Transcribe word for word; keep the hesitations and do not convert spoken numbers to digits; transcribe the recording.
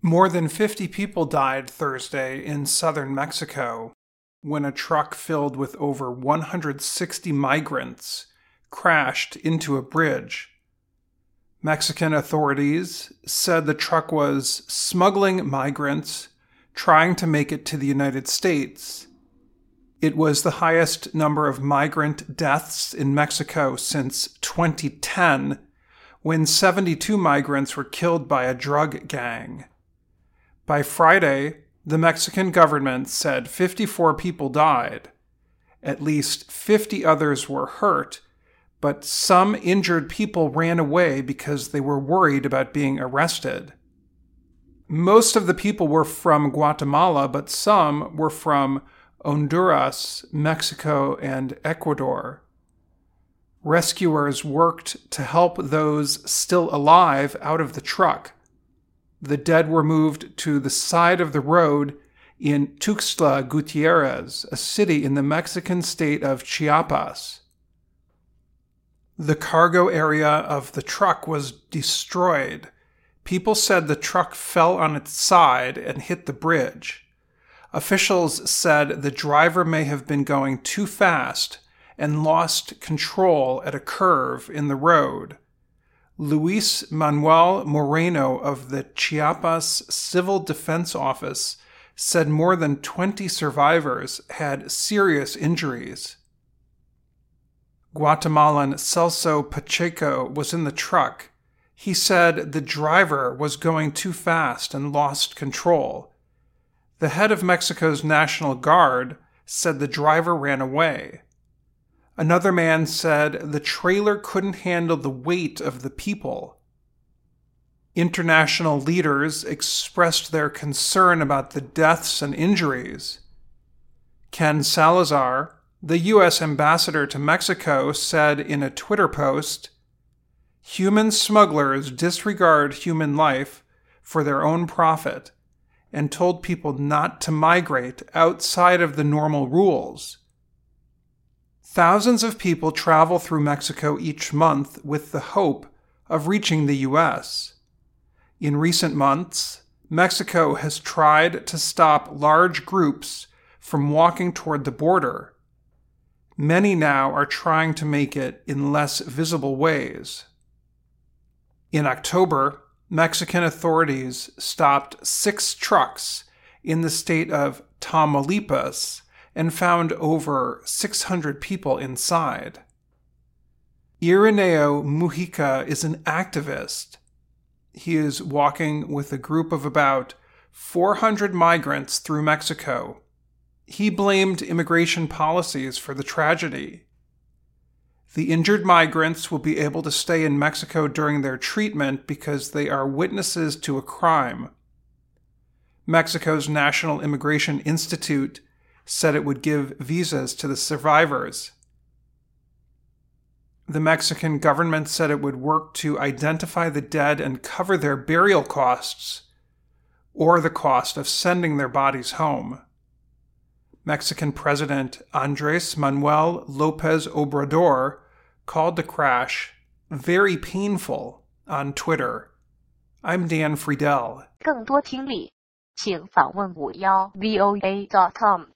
More than fifty people died Thursday in southern Mexico when a truck filled with over one hundred sixty migrants crashed into a bridge. Mexican authorities said the truck was smuggling migrants trying to make it to the United States. It was the highest number of migrant deaths in Mexico since twenty ten, when seventy-two migrants were killed by a drug gang. By Friday, the Mexican government said fifty-four people died. At least fifty others were hurt, but some injured people ran away because they were worried about being arrested. Most of the people were from Guatemala, but some were from Honduras, Mexico, and Ecuador. Rescuers worked to help those still alive out of the truck. The dead were moved to the side of the road in Tuxtla Gutierrez, a city in the Mexican state of Chiapas. The cargo area of the truck was destroyed. People said the truck fell on its side and hit the bridge. Officials said the driver may have been going too fast and lost control at a curve in the road. Luis Manuel Moreno of the Chiapas Civil Defense Office said more than twenty survivors had serious injuries. Guatemalan Celso Pacheco was in the truck. He said the driver was going too fast and lost control. The head of Mexico's National Guard said the driver ran away. Another man said the trailer couldn't handle the weight of the people. International leaders expressed their concern about the deaths and injuries. Ken Salazar, the U S ambassador to Mexico, said in a Twitter post, "Human smugglers disregard human life for their own profit and told people not to migrate outside of the normal rules." Thousands of people travel through Mexico each month with the hope of reaching the U S. In recent months, Mexico has tried to stop large groups from walking toward the border. Many now are trying to make it in less visible ways. In October, Mexican authorities stopped six trucks in the state of Tamaulipas and found over six hundred people inside. Irineo Mujica is an activist. He is walking with a group of about four hundred migrants through Mexico. He blamed immigration policies for the tragedy. The injured migrants will be able to stay in Mexico during their treatment because they are witnesses to a crime. Mexico's National Immigration Institute said it would give visas to the survivors. The Mexican government said it would work to identify the dead and cover their burial costs, or the cost of sending their bodies home. Mexican President Andrés Manuel López Obrador called the crash very painful on Twitter. I'm Dan Friedel. 更多听力，请访问五幺 V O A dot com。